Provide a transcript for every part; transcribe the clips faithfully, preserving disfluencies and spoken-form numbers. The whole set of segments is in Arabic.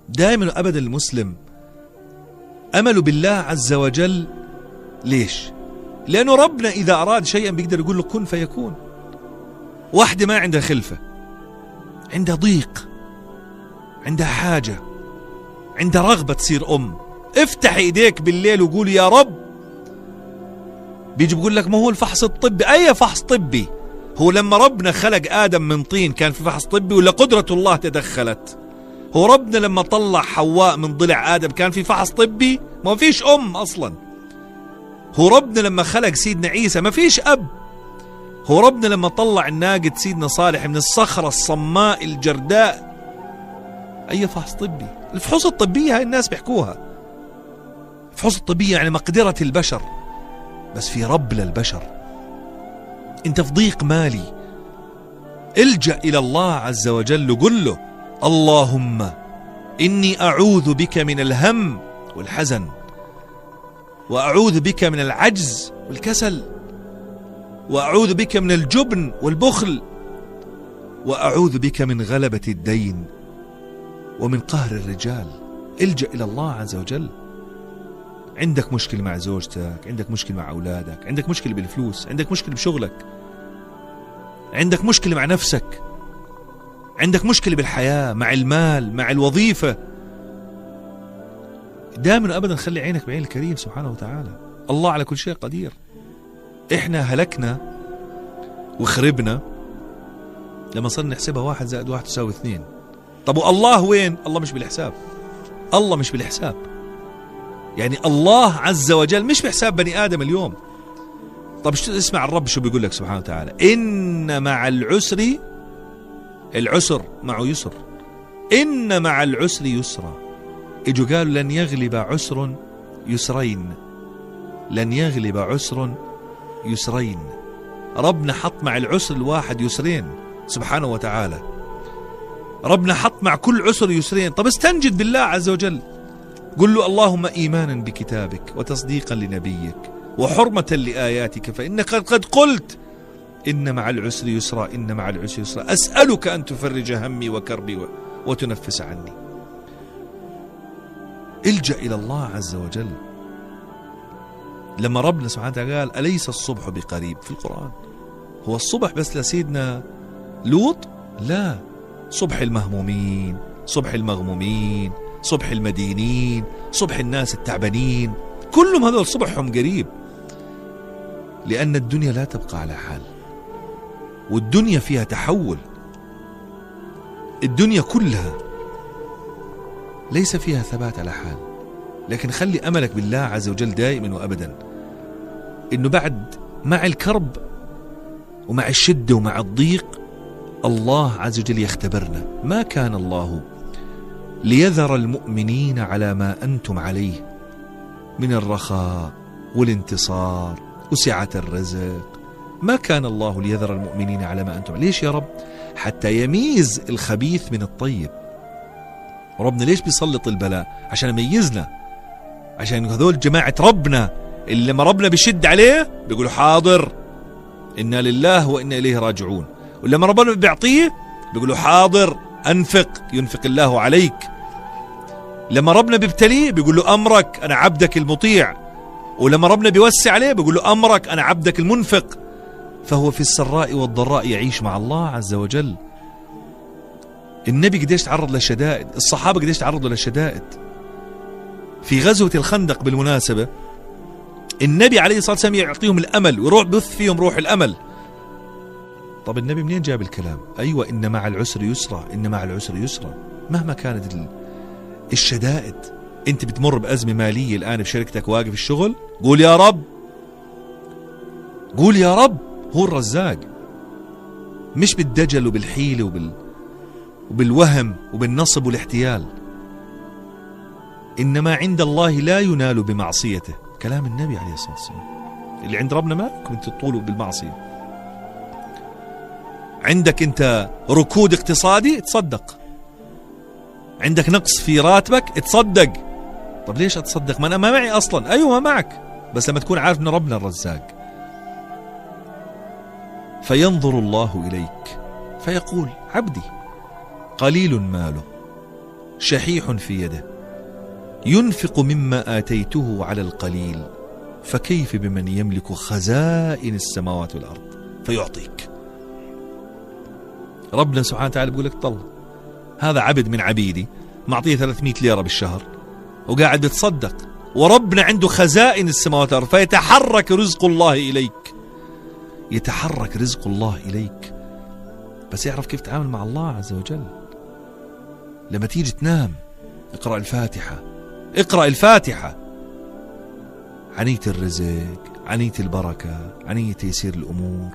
دائما أبدا المسلم أمله بالله عز وجل. ليش؟ لأنه ربنا إذا أراد شيئا بيقدر يقول له كن فيكون. واحدة ما عندها خلفة، عندها ضيق، عندها حاجة، عندها رغبة تصير أم، افتح إيديك بالليل وقول يا رب. بيجي بيقول لك ما هو الفحص الطبي. أي فحص طبي؟ هو لما ربنا خلق آدم من طين كان في فحص طبي ولا قدرة الله تدخلت؟ هو ربنا لما طلع حواء من ضلع آدم كان في فحص طبي؟ ما فيش أم أصلا. هو ربنا لما خلق سيدنا عيسى ما فيش أب. هو ربنا لما طلع الناقة سيدنا صالح من الصخرة الصماء الجرداء أي فحص طبي؟ الفحوص الطبية هاي الناس بيحكوها، الفحوص الطبية يعني مقدرة البشر، بس في رب للبشر. انت في ضيق مالي، الجأ إلى الله عز وجل وقل له اللهم إني أعوذ بك من الهم والحزن، وأعوذ بك من العجز والكسل، وأعوذ بك من الجبن والبخل، وأعوذ بك من غلبة الدين ومن قهر الرجال. الجأ إلى الله عز وجل. عندك مشكلة مع زوجتك، عندك مشكلة مع أولادك، عندك مشكلة بالفلوس، عندك مشكلة بشغلك، عندك مشكلة مع نفسك، عندك مشكلة بالحياة، مع المال، مع الوظيفة، دائما أبدا خلي عينك بعين الكريم سبحانه وتعالى. الله على كل شيء قدير. إحنا هلكنا وخربنا لما صرنا نحسبها واحد زائد واحد تساوي اثنين. طب والله وين؟ الله مش بالحساب، الله مش بالحساب. يعني الله عز وجل مش بحساب بني آدم اليوم. طب اسمع الرب شو بيقول لك سبحانه وتعالى، إن مع العسر، العسر معه يسر، إن مع العسر يسرا. إجوا قالوا لن يغلب عسر يسرين، لن يغلب عسر يسرين. ربنا حط مع العسر الواحد يسرين سبحانه وتعالى. ربنا حط مع كل عسر يسرين. طب استنجد بالله عز وجل، قل له اللهم إيمانا بكتابك وتصديقا لنبيك وحرمة لآياتك فإنك قد قلت إن مع العسر يسرا، إن مع العسر يسرا، أسألك أن تفرج همي وكربي وتنفس عني. الجأ إلى الله عز وجل. لما ربنا سبحانه وتعالى قال أليس الصبح بقريب في القرآن، هو الصبح بس لسيدنا لوط؟ لا، صبح المهمومين، صبح المغمومين، صبح المدينين، صبح الناس التعبانين، كلهم هذول صبحهم قريب. لأن الدنيا لا تبقى على حال، والدنيا فيها تحول. الدنيا كلها ليس فيها ثبات على حال. لكن خلي أملك بالله عز وجل دائما وأبدا، إنه بعد مع الكرب ومع الشدة ومع الضيق الله عز وجل يختبرنا. ما كان الله ليذر المؤمنين على ما أنتم عليه من الرخاء والانتصار وسعة الرزق. ما كان الله ليذر المؤمنين على ما أنتم. ليش يا رب؟ حتى يميز الخبيث من الطيب. ربنا ليش بيسلط البلاء؟ عشان يميزنا، عشان هذول جماعة ربنا اللي لما ربنا بيشد عليه بيقولوا حاضر إنا لله وإنا إليه راجعون، ولما ربنا بيعطيه بيقولوا حاضر أنفق ينفق الله عليك. لما ربنا بيبتليه بيقول له أمرك أنا عبدك المطيع، ولما ربنا بيوسع عليه بيقول له أمرك أنا عبدك المنفق. فهو في السراء والضراء يعيش مع الله عز وجل. النبي قديش تعرض للشدائد، الصحابة قديش تعرضوا للشدائد. في غزوة الخندق بالمناسبة النبي عليه الصلاة والسلام يعطيهم الأمل ويروح بث فيهم روح الأمل. طب النبي منين جاب الكلام؟ أيوة إن مع العسر يسرا، إن مع العسر يسرا. مهما كانت الشدائد، أنت بتمر بأزمة مالية الآن بشركتك واقف الشغل، قول يا رب، قول يا رب. هو الرزاق، مش بالدجل وبالحيلة وبال وبالوهم وبالنصب والاحتيال. إنما عند الله لا ينال بمعصيته. كلام النبي عليه الصلاة والسلام. اللي عند ربنا ما كنت تطوله بالمعصية. عندك أنت ركود اقتصادي تصدق، عندك نقص في راتبك تصدق. طب ليش أتصدق؟ ما أنا ما معي أصلا. أيوة ما معك، بس لما تكون عارف أن ربنا الرزاق. فينظر الله إليك فيقول عبدي قليل ماله شحيح في يده ينفق مما آتيته على القليل فكيف بمن يملك خزائن السماوات والأرض فيعطيك. ربنا سبحانه وتعالى بيقول لك طلع هذا عبد من عبيدي معطيه ثلاثمائة ليرة بالشهر وقاعد يتصدق، وربنا عنده خزائن السماوات والأرض، فيتحرك رزق الله إليك، يتحرك رزق الله إليك، بس يعرف كيف تتعامل مع الله عز وجل. لما تيجي تنام اقرأ الفاتحة، اقرأ الفاتحة، عنية الرزق، عنية البركة، عنية تيسير الأمور،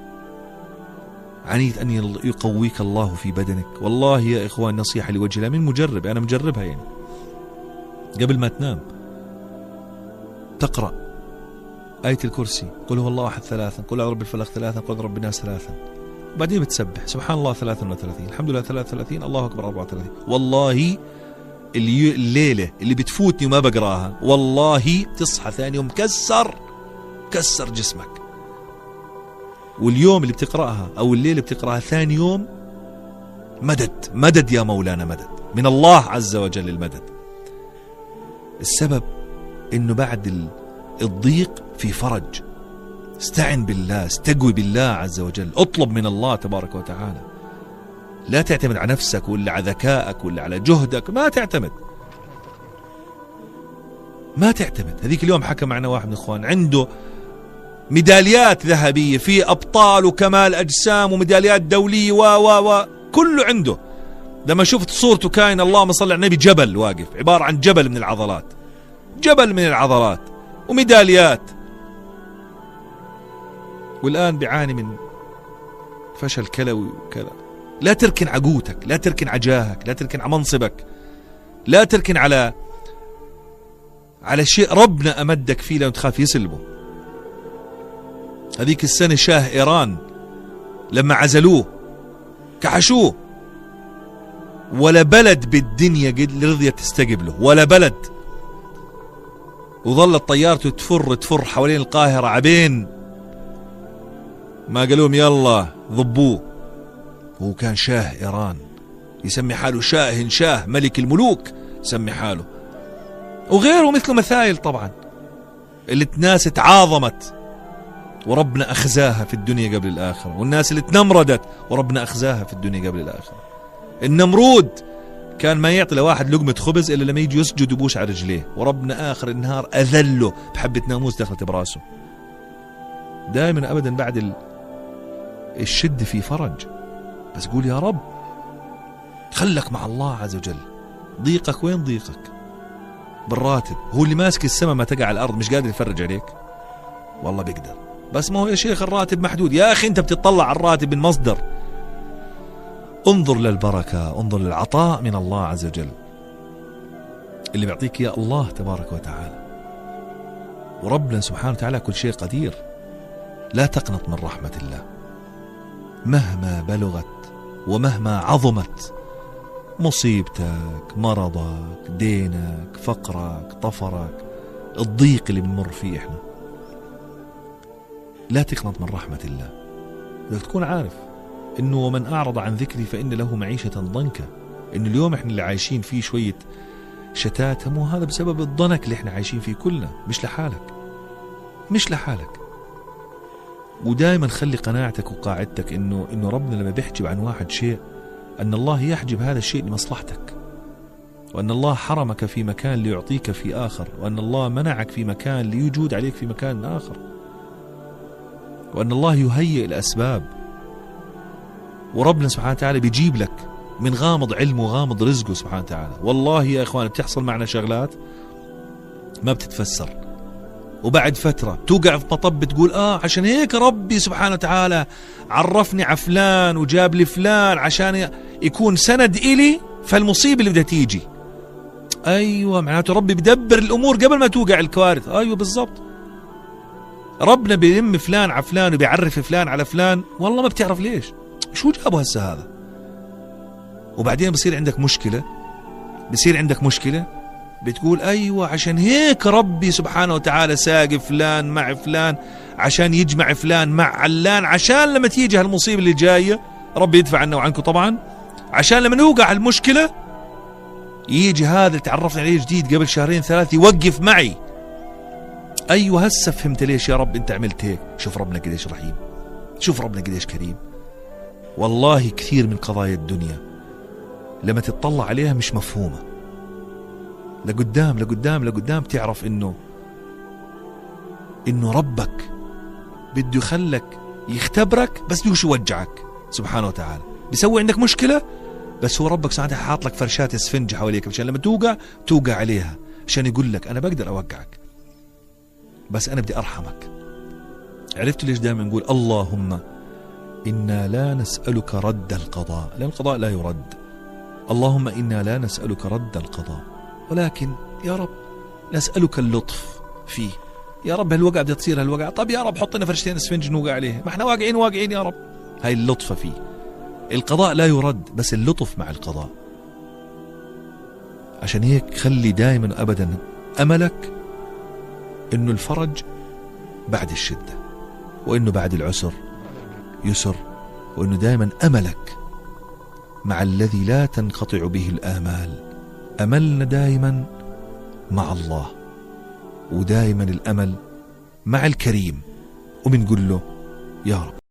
عنية أن يقويك الله في بدنك. والله يا إخوان نصيحة لوجه الله، من مجرب، أنا مجربها يعني، قبل ما تنام تقرأ آية الكرسي، قل هو الله أحد ثلاثا، قل أعوذ برب الفلق ثلاثا، قل رب الناس ثلاثا، وبعدين بتسبح سبحان الله ثلاثا وثلاثين، الحمد لله ثلاثة وثلاثين، الله أكبر أربعة وثلاثين. والله الليلة اللي بتفوتني وما بقراها والله تصحى ثاني يوم كسر كسر جسمك، واليوم اللي بتقرأها أو الليلة بتقرأها ثاني يوم مدد مدد يا مولانا، مدد من الله عز وجل المدد. السبب إنه بعد الضيق في فرج، استعن بالله، استقوي بالله عز وجل، اطلب من الله تبارك وتعالى، لا تعتمد على نفسك ولا على ذكائك ولا على جهدك، ما تعتمد ما تعتمد. هذيك اليوم حكى معنا واحد من الإخوان عنده ميداليات ذهبية في أبطال وكمال أجسام وميداليات دولية و و و كله عنده. لما شفت صورته كاين اللهم صل على النبي جبل واقف، عبارة عن جبل من العضلات، جبل من العضلات وميداليات، والآن بيعاني من فشل كلوي وكذا. لا تركن عقوتك، لا تركن عجاهك، لا تركن على منصبك، لا تركن على على شيء ربنا أمدك فيه لو تخاف يسلبه. هذيك السنة شاه إيران لما عزلوه كحشوه، ولا بلد بالدنيا قد رضيت تستقبله، ولا بلد، وظلت طيارته تفر تفر حوالين القاهرة عبين ما قالوهم يلا ضبوه. هو كان شاه إيران، يسمي حاله شاه شاه ملك الملوك يسمي حاله، وغيره مثله مثايل طبعا اللي الناس تعاظمت وربنا أخزاها في الدنيا قبل الآخرة، والناس اللي تنمردت وربنا أخزاها في الدنيا قبل الآخرة. النمرود كان ما يعطي لواحد لقمة خبز إلا لما يجي يسجد ويبوش على رجليه، وربنا آخر النهار أذله بحبة ناموس دخلت براسه. دائما أبدا بعد الشد في فرج، بس قول يا رب، خلك مع الله عز وجل. ضيقك وين ضيقك؟ بالراتب. هو اللي ماسك السماء ما تقع على الأرض مش قادر يفرج عليك؟ والله بيقدر، بس ما هو يا شيخ الراتب محدود. يا أخي أنت بتطلع على الراتب من مصدر، انظر للبركة، انظر للعطاء من الله عز وجل اللي بيعطيك يا الله تبارك وتعالى. وربنا سبحانه وتعالى كل شيء قدير. لا تقنط من رحمة الله مهما بلغت ومهما عظمت مصيبتك، مرضك، دينك، فقرك، طفرك، الضيق اللي بنمر فيه احنا. لا تقنط من رحمة الله. بدك تكون عارف انه ومن اعرض عن ذكري فان له معيشة ضنكا. انه اليوم احنا اللي عايشين فيه شوية شتات، مو هذا بسبب الضنك اللي احنا عايشين فيه كلنا، مش لحالك، مش لحالك. ودائما خلي قناعتك وقاعدتك انه انه ربنا لما بيحجب عن واحد شيء ان الله يحجب هذا الشيء لمصلحتك، وان الله حرمك في مكان ليعطيك في اخر، وان الله منعك في مكان ليجود عليك في مكان اخر، وان الله يهيئ الاسباب. وربنا سبحانه وتعالى بيجيب لك من غامض علمه وغامض رزقه سبحانه وتعالى. والله يا اخوان بتحصل معنا شغلات ما بتتفسر، وبعد فترة توقع في مطب تقول آه عشان هيك ربي سبحانه وتعالى عرفني على فلان وجاب لي فلان عشان يكون سند إلي فالمصيبة اللي بدها تيجي. أيوة، معناته ربي بدبر الأمور قبل ما توقع الكوارث. أيوة بالضبط، ربنا بيلم فلان على فلان وبيعرف فلان على فلان، والله ما بتعرف ليش، شو جابه هسه هذا. وبعدين بصير عندك مشكلة، بصير عندك مشكلة بتقول أيوة عشان هيك ربي سبحانه وتعالى ساق فلان مع فلان عشان يجمع فلان مع علان، عشان لما تيجي هالمصيبة اللي جاية ربي يدفع عنا وعنكم طبعا، عشان لما نوقع المشكلة يجي هذا اللي تعرفنا عليه جديد قبل شهرين ثلاث يوقف معي، أيوة هسه فهمت ليش يا رب أنت عملت هيك. شوف ربنا قديش رحيم، شوف ربنا قديش كريم. والله كثير من قضايا الدنيا لما تتطلع عليها مش مفهومة، لقدام لقدام لقدام تعرف إنه إنه ربك بده يخلك يختبرك، بس بدوش يوجعك سبحانه وتعالى. بيسوي عندك مشكلة بس هو ربك ساعتها حاط لك فرشات اسفنج حواليك عشان لما توقع توقع عليها، عشان يقول لك أنا بقدر أوقعك بس أنا بدي أرحمك. عرفت ليش دائما نقول اللهم إنا لا نسألك رد القضاء، لأن القضاء لا يرد. اللهم إنا لا نسألك رد القضاء، ولكن يا رب نسألك اللطف فيه. يا رب هالوقع بدها تصير هالوقع، طب يا رب حط لنا فرشتين اسفنج نوقع عليه، ما احنا واقعين واقعين يا رب. هاي اللطفة فيه. القضاء لا يرد بس اللطف مع القضاء. عشان هيك خلي دائما أبدا أملك إنه الفرج بعد الشدة، وإنه بعد العسر يسر، وإنه دائما أملك مع الذي لا تنقطع به الآمال. أملنا دائما مع الله، ودائما الأمل مع الكريم، وبنقول له يا رب